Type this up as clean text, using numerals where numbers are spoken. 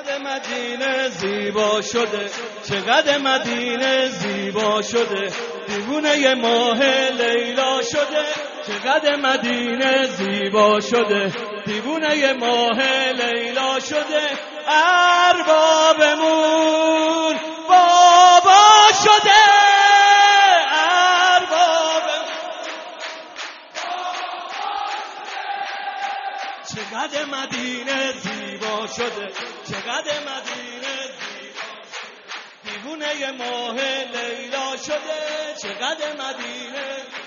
چقدر مدینه زیبا شده، چقدر مدینه زیبا شده، دیوونه ماه لیلا شده. چقدر مدینه زیبا شده، دیوونه ماه لیلا شده. اربابمون بابا شده، اربابمون چقدر مدینه زیبا شده، چقدر مدینه زیبا شده، دیوونه ماه لیلا شده. چقدر مدینه